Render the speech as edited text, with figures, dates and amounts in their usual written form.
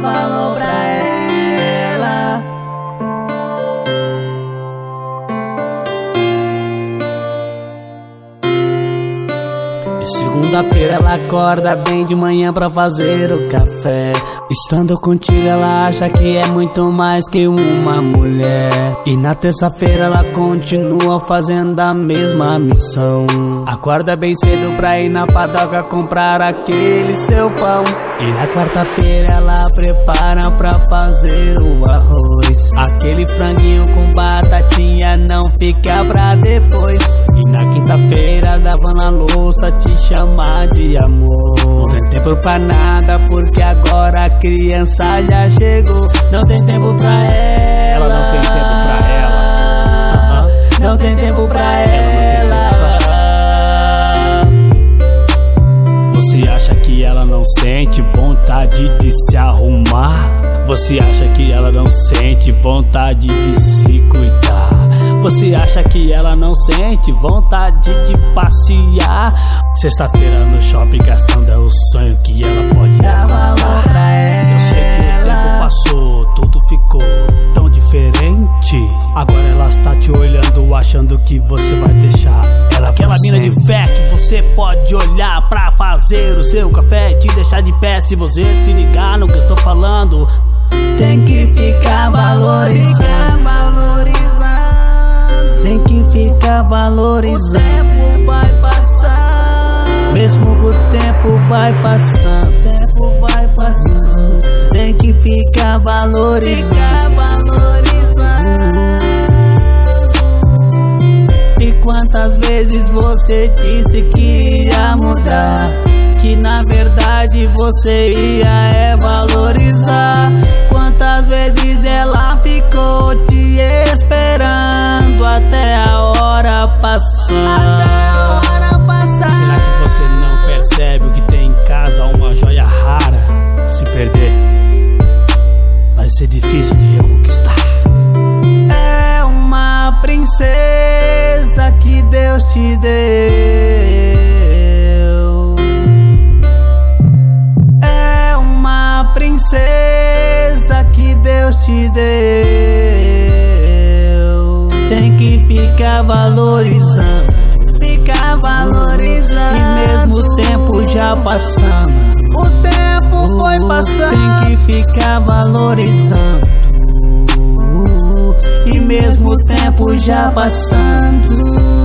valor pra ela. E segunda-feira ela acorda bem de manhã pra fazer o café. Estando contigo ela acha que é muito mais que uma mulher. E na terça-feira ela continua fazendo a mesma missão. Acorda bem cedo pra ir na padoca comprar aquele seu pão. E na quarta-feira ela prepara pra fazer o arroz. Aquele franguinho com batatinha não fica pra depois. E na quinta-feira lava na louça te chamar de amor. Não tem tempo pra nada porque agora a criança já chegou. Não tem tempo pra ela. Ela não tem tempo pra ela. Não tem tempo pra ela. Você acha que ela não sente vontade de se arrumar? Você acha que ela não sente vontade de se cuidar? Você acha que ela não sente vontade de passear? Sexta-feira no shopping gastando é o sonho que ela pode dar valor pra ela. Eu sei que o tempo passou, tudo ficou tão diferente. Agora ela está te olhando, achando que você vai deixar ela. Aquela mina de fé que você pode olhar pra fazer o seu café e te deixar de pé. Se você se ligar no que eu estou falando, tem que ficar valorizando. Tem que ficar valorizando. O tempo vai passar. Mesmo o tempo vai passando. Tem que ficar valorizando. E quantas vezes você disse que ia mudar? Que na verdade você ia valorizar. Quantas vezes ela ficou te esperando até a hora passar? Será que você não percebe o que tem em casa? Uma joia rara. Se perder, vai ser difícil de reconquistar. É uma princesa que Deus te deu. É uma princesa que Deus te deu. Tem que ficar valorizando. E mesmo o tempo já passando. O tempo foi passando. Tem que ficar valorizando. E mesmo o tempo já passando.